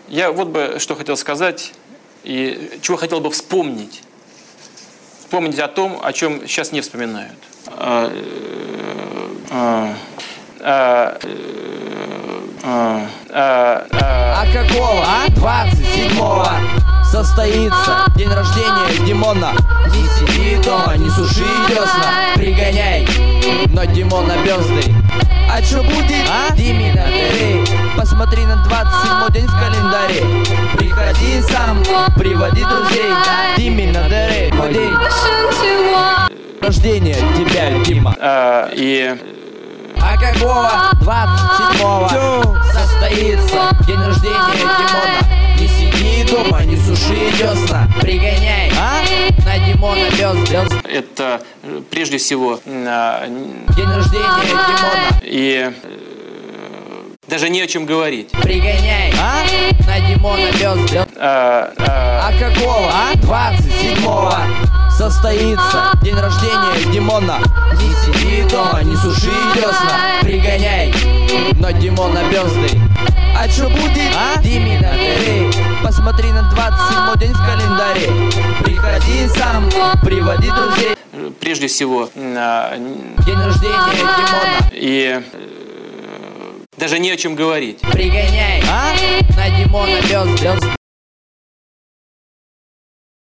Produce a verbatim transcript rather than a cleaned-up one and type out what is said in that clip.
Я вот бы что хотел сказать и чего хотел бы вспомнить. Вспомнить о том, о чем сейчас не вспоминают. А, а, а, а, а, а какого? А? двадцать седьмого состоится день рождения Димона. Не сиди дома, не суши десна, пригоняй, но Димона бёздый. А чё будет? А? Диме на дыре. Посмотри на двадцать седьмой день в календаре. Приходи сам, приводи друзей. Диме на дыре. Мой день рождения тебя, Дима. а, и А какого? двадцать седьмого состоится день рождения Димона. Не сиди дома, не суши десна, пригоняй, а? На Димона бёзд. это прежде всего а, День рождения Димона. и даже не о чем говорить. Пригоняй, а? На Димона бёзд. А, а, А какого? А? двадцать седьмого состоится день рождения Димона. Не сиди дома, не суши десна, пригоняй, но Димона бёзды. А чё будет? А? Диме на дыре. Посмотри на двадцать седьмой день в календаре. Приходи сам, приводи друзей. прежде всего а, День рождения Димона. и даже не о чем говорить. Пригоняй, а? На Димона бёзд.